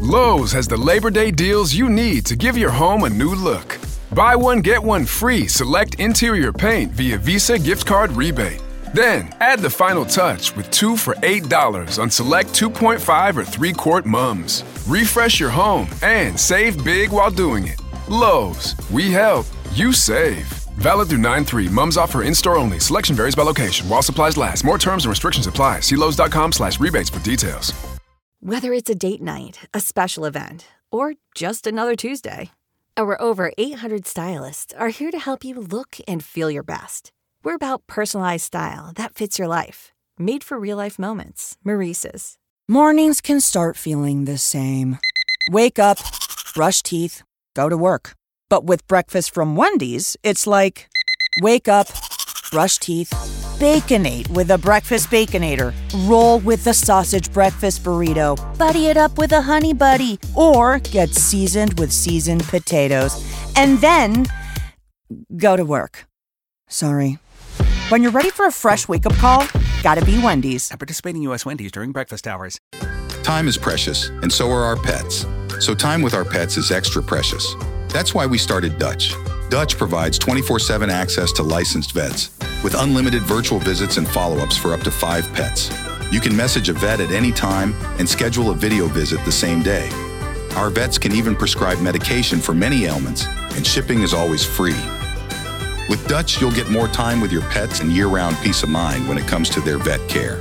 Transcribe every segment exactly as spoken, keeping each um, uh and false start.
Lowe's has the Labor Day deals you need to give your home a new look. Buy one, get one free select interior paint via Visa gift card rebate. Then, add the final touch with two for eight dollars on select two point five or three quart mums. Refresh your home and save big while doing it. Lowe's, we help, you save. Valid through nine three. Mums offer in-store only. Selection varies by location. While supplies last. More terms and restrictions apply. See Lowe's.com slash rebates for details. Whether it's a date night, a special event, or just another Tuesday, our over eight hundred stylists are here to help you look and feel your best. We're about personalized style that fits your life. Made for real-life moments. Maurice's. Mornings can start feeling the same. Wake up, brush teeth, go to work. But with breakfast from Wendy's, it's like, wake up, brush teeth, Baconate with a breakfast Baconator. Roll with the sausage breakfast burrito. Buddy it up with a honey buddy. Or get seasoned with seasoned potatoes. And then go to work. Sorry. When you're ready for a fresh wake-up call, gotta be Wendy's. At participating U S Wendy's during breakfast hours. Time is precious, and so are our pets. So time with our pets is extra precious. That's why we started Dutch. Dutch provides twenty-four seven access to licensed vets with unlimited virtual visits and follow-ups for up to five pets. You can message a vet at any time and schedule a video visit the same day. Our vets can even prescribe medication for many ailments, and shipping is always free. With Dutch, you'll get more time with your pets and year-round peace of mind when it comes to their vet care.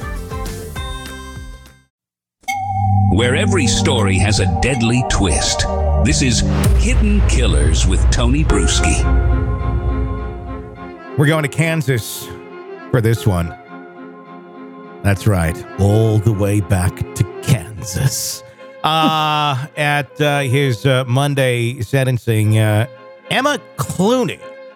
Where every story has a deadly twist. This is Hidden Killers with Tony Bruschi. We're going to Kansas for this one. That's right. All the way back to Kansas. Uh, at uh, his uh, Monday sentencing, uh, Emma Clooney,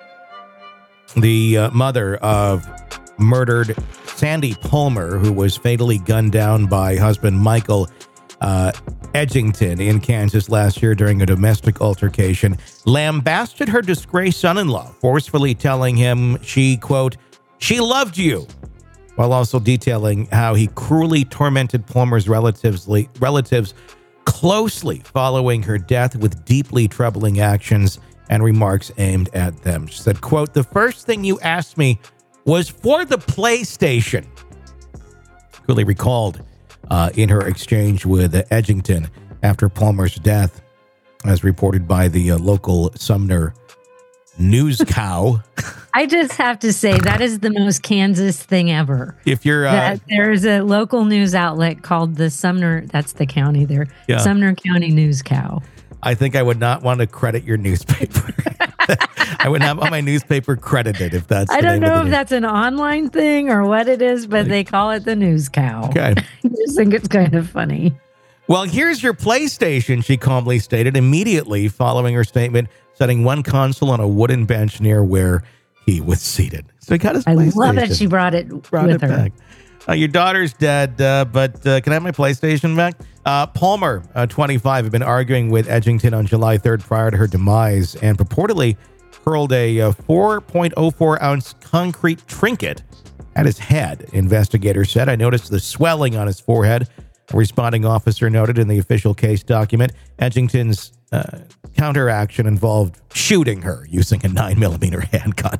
the uh, mother of murdered Sandy Palmer, who was fatally gunned down by husband Michael uh, Edgington in Kansas last year during a domestic altercation, lambasted her disgraced son-in-law, forcefully telling him she, quote, she loved you, while also detailing how he cruelly tormented Palmer's relatives, relatives closely following her death with deeply troubling actions and remarks aimed at them. She said, quote, the first thing you asked me was for the PlayStation. Clearly recalled uh, in her exchange with uh, Edgington after Palmer's death, as reported by the uh, local Sumner News Cow. I just have to say that is the most Kansas thing ever. If you're, uh, that there's a local news outlet called the Sumner, that's the county there, yeah. Sumner County News Cow. I think I would not want to credit your newspaper. I would not want my newspaper credited if that's. I the don't name know of if that's an online thing or what it is, but they call it the News Cow. Okay. I just think it's kind of funny. Well, here's your PlayStation, she calmly stated, immediately following her statement, setting one console on a wooden bench near where he was seated. So he got his I PlayStation. love that she brought it brought with it her. Back. Uh, your daughter's dead, uh, but uh, can I have my PlayStation back? Uh, Palmer, uh, twenty-five, had been arguing with Edgington on July third prior to her demise and purportedly hurled a uh, four point oh four ounce concrete trinket at his head. Investigators said, I noticed the swelling on his forehead. A responding officer noted in the official case document, Edgington's uh, counteraction involved shooting her using a nine millimeter handgun.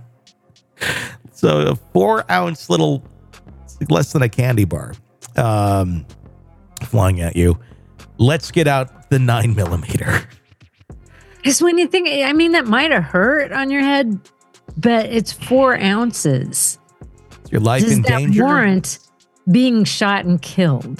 So a four ounce little, less than a candy bar, um, flying at you. Let's get out the nine millimeter. Because when you think, I mean, that might have hurt on your head, but it's four ounces. Is your life Does in that danger? warrant being shot and killed?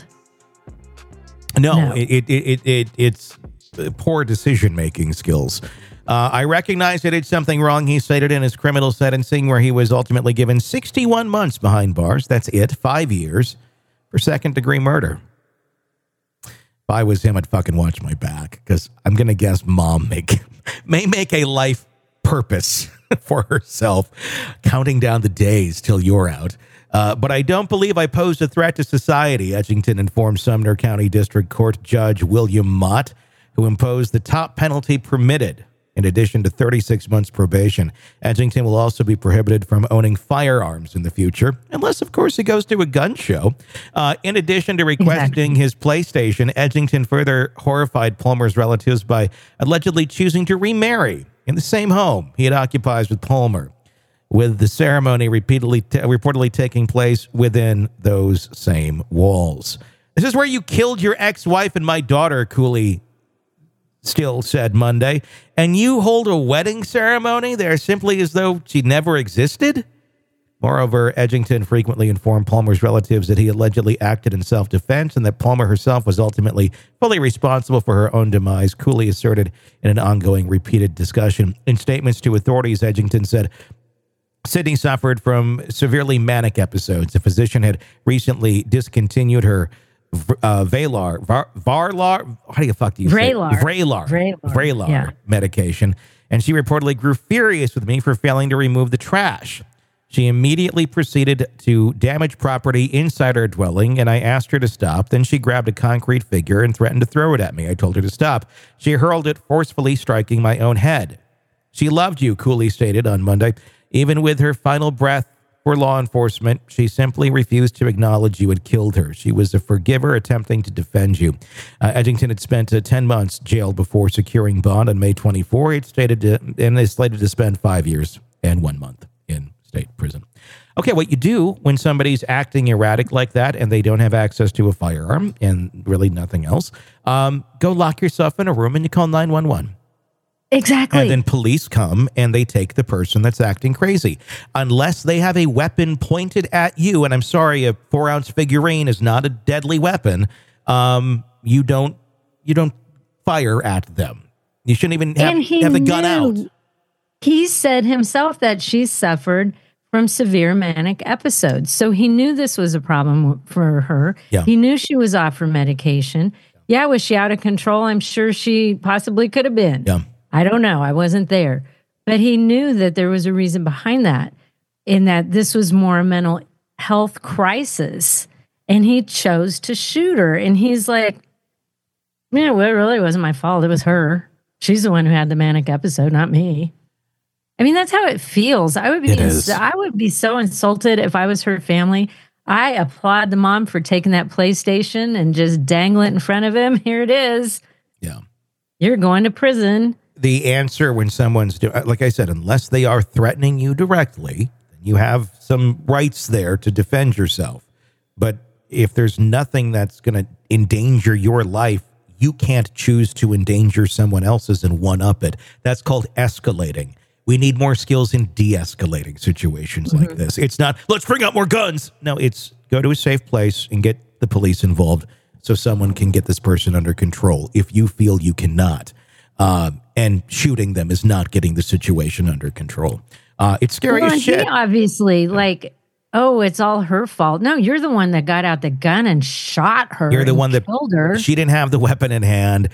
No, No. It, it, it, it it's poor decision-making skills. Uh, I recognize I did something wrong, he stated in his criminal sentencing, where he was ultimately given sixty-one months behind bars. That's it, five years for second-degree murder. If I was him, I'd fucking watch my back, because I'm going to guess mom make, may make a life purpose for herself, counting down the days till you're out. Uh, but I don't believe I posed a threat to society, Edgington informed Sumner County District Court Judge William Mott, who imposed the top penalty permitted in addition to thirty-six months probation. Edgington will also be prohibited from owning firearms in the future, unless, of course, he goes to a gun show. Uh, in addition to requesting exactly. his PlayStation, Edgington further horrified Palmer's relatives by allegedly choosing to remarry in the same home he had occupies with Palmer, with the ceremony repeatedly t- reportedly taking place within those same walls. This is where you killed your ex-wife and my daughter, Cooley still said Monday, and you hold a wedding ceremony there simply as though she never existed? Moreover, Edgington frequently informed Palmer's relatives that he allegedly acted in self-defense and that Palmer herself was ultimately fully responsible for her own demise, Cooley asserted in an ongoing repeated discussion. In statements to authorities, Edgington said, Sydney suffered from severely manic episodes. A physician had recently discontinued her uh, Valar, Var, Varlar, how do you fuck do you Vraylar. say? Vraylar. Vraylar. Vraylar Yeah. medication. And she reportedly grew furious with me for failing to remove the trash. She immediately proceeded to damage property inside our dwelling, and I asked her to stop. Then she grabbed a concrete figure and threatened to throw it at me. I told her to stop. She hurled it, forcefully striking my own head. She loved you, Cooley stated on Monday. Even with her final breath for law enforcement, she simply refused to acknowledge you had killed her. She was a forgiver attempting to defend you. Uh, Edgington had spent uh, ten months jailed before securing bond on May twenty-fourth. It stated to, and is slated to spend five years and one month in state prison. Okay, what you do when somebody's acting erratic like that and they don't have access to a firearm and really nothing else, um, go lock yourself in a room and you call nine one one. Exactly. And then police come and they take the person that's acting crazy. Unless they have a weapon pointed at you, and I'm sorry, a four-ounce figurine is not a deadly weapon, um, you don't you don't fire at them. You shouldn't even have, have the gun out. He said himself that she suffered from severe manic episodes. So he knew this was a problem for her. Yeah. He knew she was off her medication. Yeah, was she out of control? I'm sure she possibly could have been. Yeah. I don't know. I wasn't there. But he knew that there was a reason behind that, in that this was more a mental health crisis. And he chose to shoot her. And he's like, yeah, well, it really wasn't my fault. It was her. She's the one who had the manic episode, not me. I mean, that's how it feels. I would be, ins- I would be so insulted if I was her family. I applaud the mom for taking that PlayStation and just dangle it in front of him. Here it is. Yeah. You're going to prison. The answer when someone's doing, like I said, unless they are threatening you directly, you have some rights there to defend yourself. But if there's nothing that's going to endanger your life, you can't choose to endanger someone else's and one-up it. That's called escalating. We need more skills in de-escalating situations mm-hmm. like this. It's not, let's bring out more guns. No, it's go to a safe place and get the police involved so someone can get this person under control if you feel you cannot. Um, and shooting them is not getting the situation under control. Uh, it's scary well, as shit. He obviously, like, oh, it's all her fault. No, you're the one that got out the gun and shot her. You're the one that killed her. She didn't have the weapon in hand.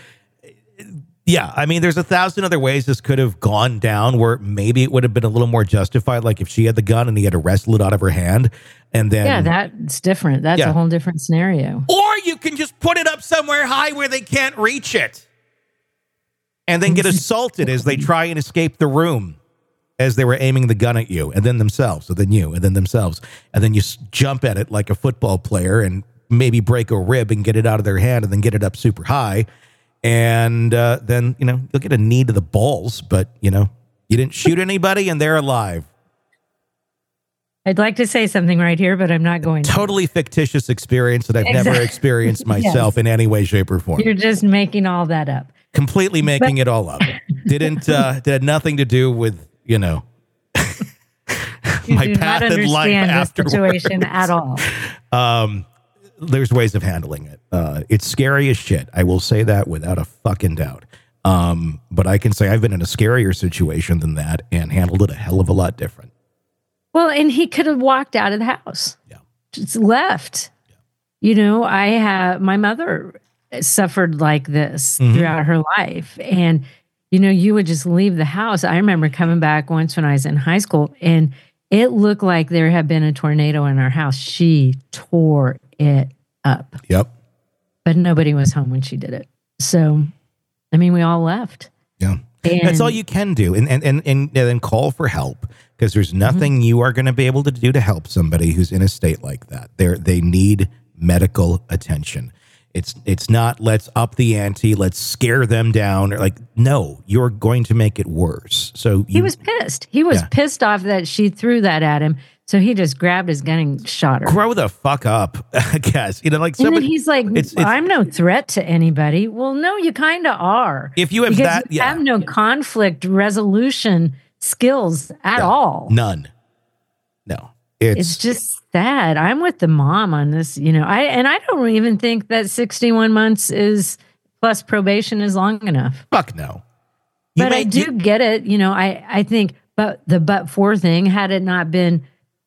Yeah, I mean, there's a thousand other ways this could have gone down where maybe it would have been a little more justified, like if she had the gun and he had to wrestle it out of her hand, and then yeah, that's different. That's yeah. a whole different scenario. Or you can just put it up somewhere high where they can't reach it, and then get assaulted as they try and escape the room as they were aiming the gun at you, and then themselves, and then you, and then themselves, and then you s- jump at it like a football player and maybe break a rib and get it out of their hand, and then get it up super high. And uh, then, you know, you'll get a knee to the balls, but, you know, you didn't shoot anybody and they're alive. I'd like to say something right here, but I'm not going to. Totally fictitious experience that I've Exactly. never experienced myself Yes. in any way, shape, or form. You're just making all that up. Completely making it all up. Didn't, uh, it had nothing to do with, you know, You my do path not in life understand the afterwards. situation at all. Um, there's ways of handling it. Uh, it's scary as shit. I will say that without a fucking doubt. Um, but I can say I've been in a scarier situation than that and handled it a hell of a lot different. Well, and he could have walked out of the house. Yeah. Just left. Yeah. You know, I have, my mother suffered like this Mhm. throughout her life. And, you know, you would just leave the house. I remember coming back once when I was in high school and it looked like there had been a tornado in our house. She tore it up. Yep. But nobody was home when she did it. So, I mean, we all left. Yeah. And, That's all you can do. And, and, and, and then call for help, because there's nothing mm-hmm. you are going to be able to do to help somebody who's in a state like that. They're, they need medical attention. It's it's not let's up the ante, let's scare them down. Or like, no, you're going to make it worse. So you, he was pissed. He was yeah. pissed off that she threw that at him. So he just grabbed his gun and shot her. Grow the fuck up, I guess. You know, like somebody, and then he's like, it's, it's, "I'm no threat to anybody." Well, no, you kind of are. If you have because that, you yeah. have no conflict resolution skills at no, all. None. No. It's, it's just sad. I'm with the mom on this, you know. I and I don't even think that sixty-one months is plus probation is long enough. Fuck no. You but may, I do you, get it. You know, I I think, but the but for thing, had it not been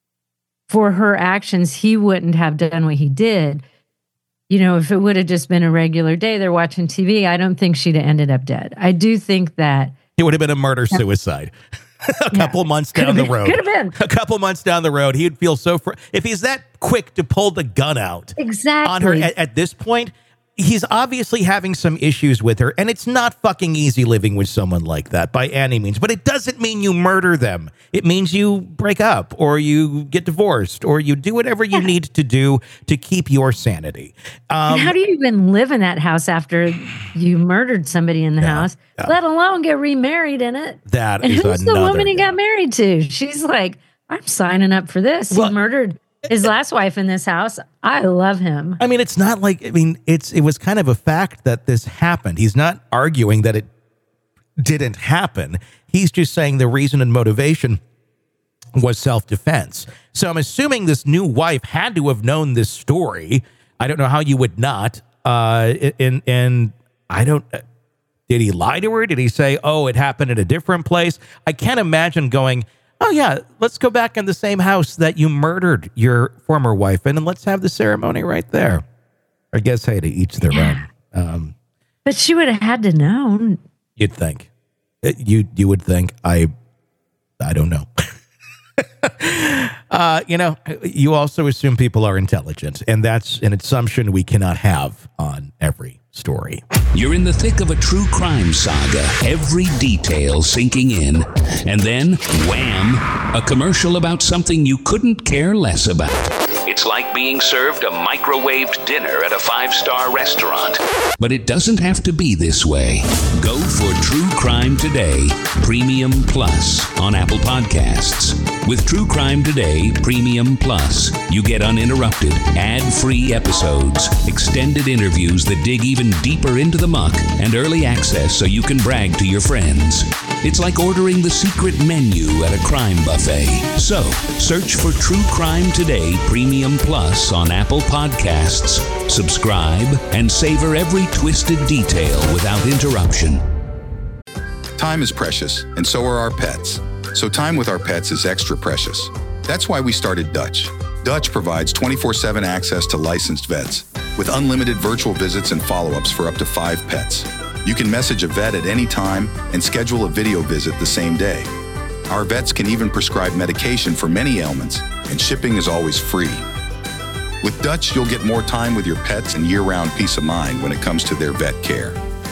for her actions, he wouldn't have done what he did. You know, if it would have just been a regular day, they're watching T V, I don't think she'd have ended up dead. I do think that it would have been a murder suicide. a couple yeah. months down been, the road. Could have been. A couple months down the road, he'd feel so fr- if he's that quick to pull the gun out exactly on her at, at this point, he's obviously having some issues with her, and it's not fucking easy living with someone like that by any means. But it doesn't mean you murder them. It means you break up, or you get divorced, or you do whatever you need to do to keep your sanity. Um, and how do you even live in that house after you murdered somebody in the yeah, house, yeah. let alone get remarried in it? That and is who's another, the woman he yeah. got married to? She's like, I'm signing up for this. Well, he murdered his last wife in this house. I love him. I mean, it's not like, I mean, it's it was kind of a fact that this happened. He's not arguing that it didn't happen. He's just saying the reason and motivation was self-defense. So I'm assuming this new wife had to have known this story. I don't know how you would not. Uh, and, and I don't, did he lie to her? Did he say, oh, it happened at a different place? I can't imagine going, oh, yeah, let's go back in the same house that you murdered your former wife in, and let's have the ceremony right there. I guess, hey, to each their yeah. own. Um, but she would have had to know. You'd think. You you would think. I I don't know. uh, you know, you also assume people are intelligent, and that's an assumption we cannot have on every story. You're in the thick of a true crime saga, every detail sinking in, and then, wham, a commercial about something you couldn't care less about. It's like being served a microwaved dinner at a five-star restaurant. But it doesn't have to be this way. Go for True Crime Today Premium Plus on Apple Podcasts. With True Crime Today Premium Plus, you get uninterrupted, ad-free episodes, extended interviews that dig even deeper into the muck, and early access so you can brag to your friends. It's like ordering the secret menu at a crime buffet. So, search for True Crime Today Premium Plus on Apple Podcasts, subscribe, and savor every twisted detail without interruption. Time is precious, and so are our pets. So time with our pets is extra precious. That's why we started Dutch. Dutch provides twenty-four seven access to licensed vets with unlimited virtual visits and follow-ups for up to five pets. You can message a vet at any time and schedule a video visit the same day. Our vets can even prescribe medication for many ailments, and shipping is always free. With Dutch, you'll get more time with your pets and year-round peace of mind when it comes to their vet care.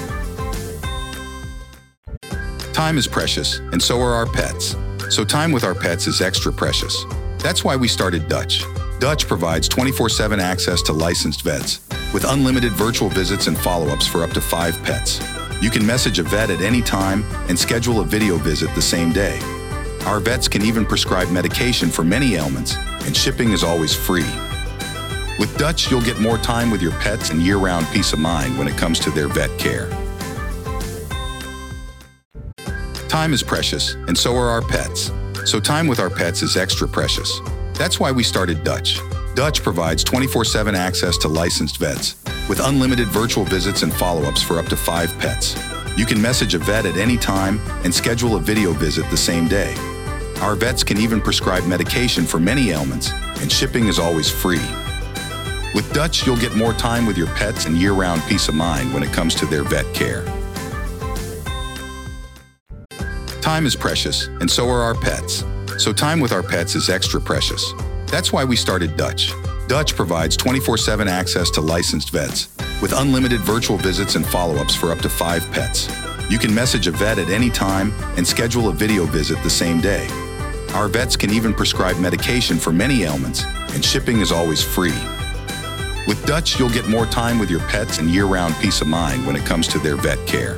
Time is precious, and so are our pets. So time with our pets is extra precious. That's why we started Dutch. Dutch provides twenty-four seven access to licensed vets with unlimited virtual visits and follow-ups for up to five pets. You can message a vet at any time and schedule a video visit the same day. Our vets can even prescribe medication for many ailments, and shipping is always free. With Dutch, you'll get more time with your pets and year-round peace of mind when it comes to their vet care. Time is precious, and so are our pets. So time with our pets is extra precious. That's why we started Dutch. Dutch provides twenty-four seven access to licensed vets with unlimited virtual visits and follow-ups for up to five pets. You can message a vet at any time and schedule a video visit the same day. Our vets can even prescribe medication for many ailments, and shipping is always free. With Dutch, you'll get more time with your pets and year-round peace of mind when it comes to their vet care. Time is precious, and so are our pets. So time with our pets is extra precious. That's why we started Dutch. Dutch provides twenty-four seven access to licensed vets with unlimited virtual visits and follow-ups for up to five pets. You can message a vet at any time and schedule a video visit the same day. Our vets can even prescribe medication for many ailments, and shipping is always free. With Dutch, you'll get more time with your pets and year-round peace of mind when it comes to their vet care.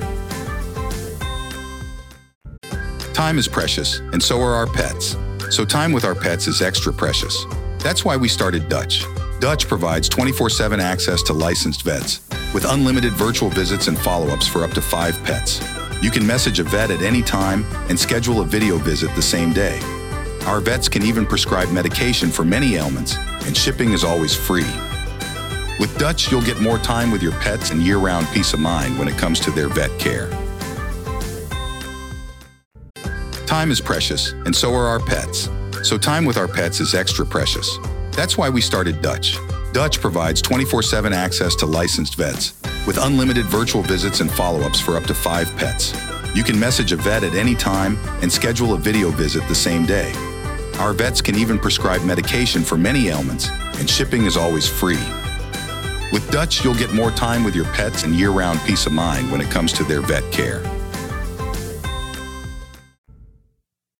Time is precious, and so are our pets. So time with our pets is extra precious. That's why we started Dutch. Dutch provides twenty-four seven access to licensed vets, with unlimited virtual visits and follow-ups for up to five pets. You can message a vet at any time and schedule a video visit the same day. Our vets can even prescribe medication for many ailments, and shipping is always free. With Dutch, you'll get more time with your pets and year-round peace of mind when it comes to their vet care. Time is precious, and so are our pets. So time with our pets is extra precious. That's why we started Dutch. Dutch provides twenty-four seven access to licensed vets, with unlimited virtual visits and follow-ups for up to five pets. You can message a vet at any time and schedule a video visit the same day. Our vets can even prescribe medication for many ailments, and shipping is always free. With Dutch, you'll get more time with your pets and year-round peace of mind when it comes to their vet care.